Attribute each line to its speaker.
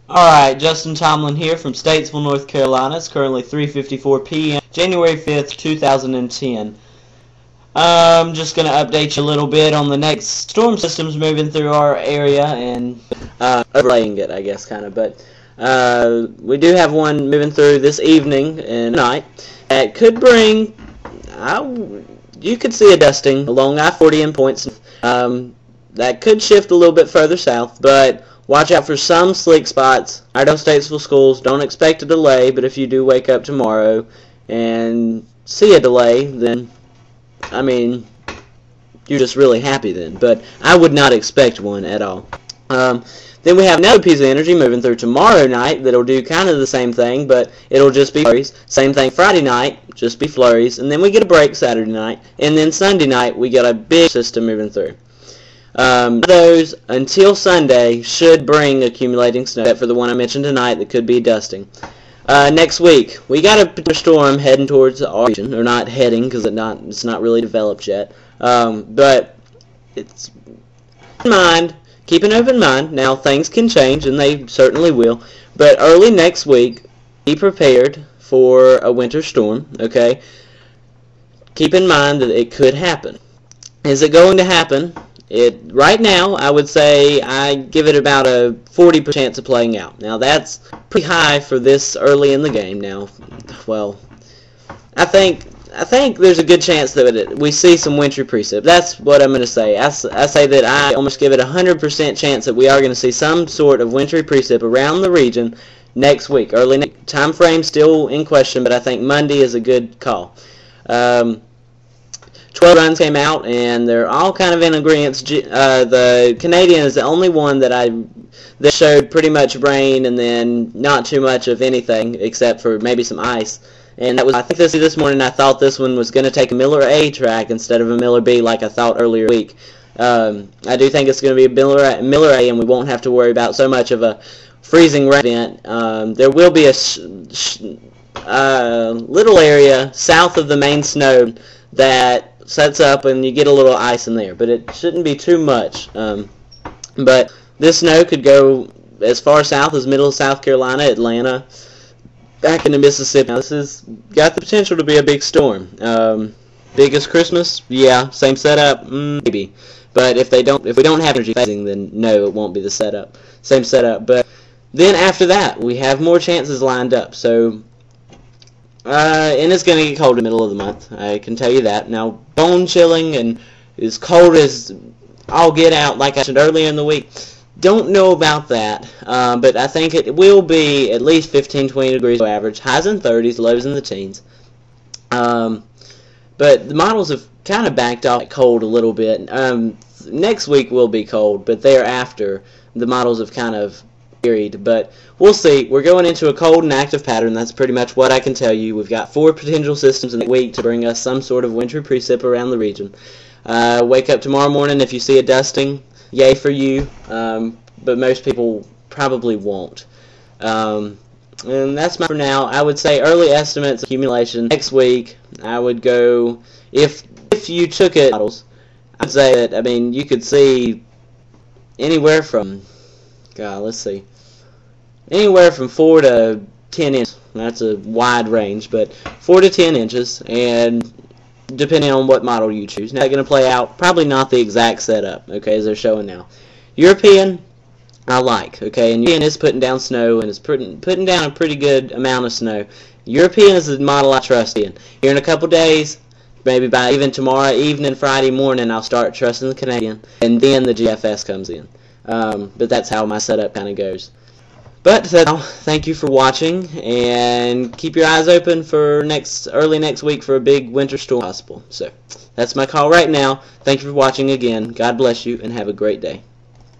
Speaker 1: Alright, Justin Tomlin here from Statesville, North Carolina. It's currently 3:54 p.m., January 5th, 2010. I'm just going to update you a little bit on the next storm systems moving through our area and overlaying it, I guess, kind of. But we do have one moving through this evening and tonight that could bring, you could see a dusting along I-40 in points. That could shift a little bit further south, but watch out for some slick spots. Idaho Statesville schools, don't expect a delay, but if you do wake up tomorrow and see a delay, then, I mean, you're just really happy then. But I would not expect one at all. Then we have another piece of energy moving through tomorrow night that'll do kind of the same thing, but it'll just be flurries. Same thing Friday night, just be flurries. And then we get a break Saturday night. And then Sunday night, we get a big system moving through. Those until Sunday should bring accumulating snow, except for the one I mentioned tonight that could be dusting. Next week, we got a particular storm heading towards our region, or not heading because it's not really developed yet. But it's in mind, keep an open mind. Now things can change, and they certainly will. But early next week, be prepared for a winter storm. Okay, keep in mind that it could happen. Is it going to happen? Right now, I would say I give it about a 40% chance of playing out. Now, that's pretty high for this early in the game. Now, well, I think there's a good chance that we see some wintry precip. That's what I'm going to say. I say that I almost give it a 100% chance that we are going to see some sort of wintry precip around the region next week. Early time frame still in question, but I think Monday is a good call. 12 runs came out, and they're all kind of in agreement. The Canadian is the only one that showed pretty much rain and then not too much of anything except for maybe some ice. And that was, I think this morning I thought this one was going to take a Miller A track instead of a Miller B like I thought earlier week. I do think it's going to be a Miller A, and we won't have to worry about so much of a freezing rain event. There will be a little area south of the main snow that sets up and you get a little ice in there, but it shouldn't be too much. But this snow could go as far south as middle of South Carolina, Atlanta, back into Mississippi. Now, this has got the potential to be a big storm. Big as Christmas? Yeah. Same setup? Maybe. But if we don't have energy phasing, then no, it won't be the setup. Same setup. But then after that, we have more chances lined up. So and it's going to get cold in the middle of the month. I can tell you that. Now, bone chilling and as cold as I'll get out, like I said earlier in the week. Don't know about that, but I think it will be at least 15, 20 degrees average. Highs in 30s, lows in the teens. But the models have kind of backed off cold a little bit. Next week will be cold, but thereafter the models have kind of varied. But we'll see. We're going into a cold and active pattern. That's pretty much what I can tell you. We've got 4 potential systems in the week to bring us some sort of wintry precip around the region. Wake up tomorrow morning if you see a dusting. Yay for you, but most people probably won't. And that's for now. I would say early estimates of accumulation next week. I would go, if you took it, I'd say that, I mean, you could see anywhere from, let's see, anywhere from 4 to 10 inches. That's a wide range, but 4 to 10 inches, and depending on what model you choose. Now, they're going to play out probably not the exact setup, okay, as they're showing now. European, I like, okay, and European is putting down snow, and is putting down a pretty good amount of snow. European is the model I trust in. Here in a couple days, maybe by even tomorrow evening, Friday morning, I'll start trusting the Canadian, and then the GFS comes in. But that's how my setup kind of goes. But thank you for watching, and keep your eyes open for early next week for a big winter storm possible. So that's my call right now. Thank you for watching again. God bless you, and have a great day.